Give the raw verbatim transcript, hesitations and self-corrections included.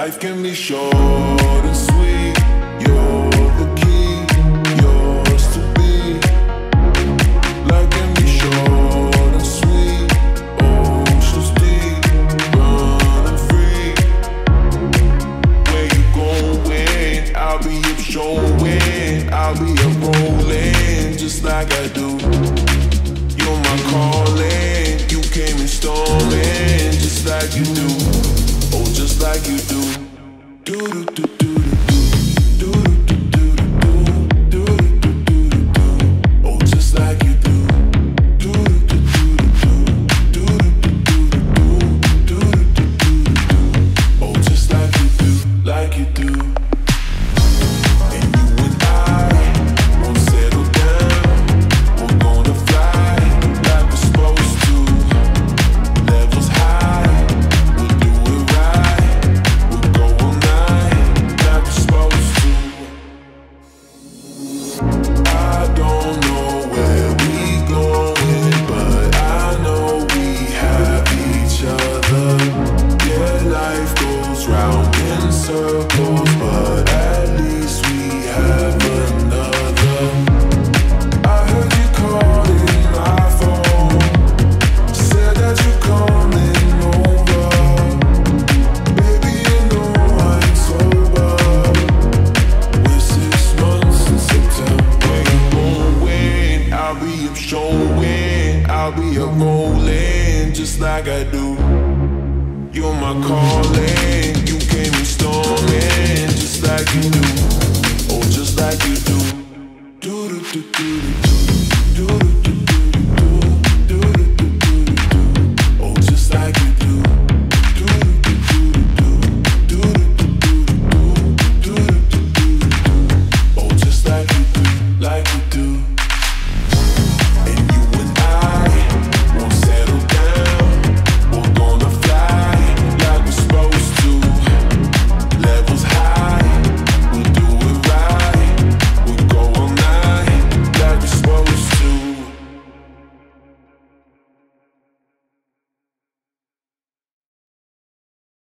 Life can be short and sweet. You're the key, yours to be. Life can be short and sweet. Oceans deep, running free. Where you going? I'll be up showing. I'll be up rolling, just like I do. You're my calling. You came in storming, just like you do. Oh, just like you do. Do do do do do do do do do do do. Oh, just like you do. Do do do do do do do do. Oh, just like you do, like you do. And you and I won't settle down. We're gonna fly like we're supposed to. Levels high. Circles, but at least we have another. I heard you calling my phone, said that you're coming over. Baby, you know I ain't sober. We're six months in September. Going, I'll be up showing, I'll be up rolling, just like I do. You're my calling, you came in storming, just like you do. Oh, just like you do. Do do do do do do do do do do do. Oh, just like you do. Do do do do do do do do do. Oh, just like you do, like you do.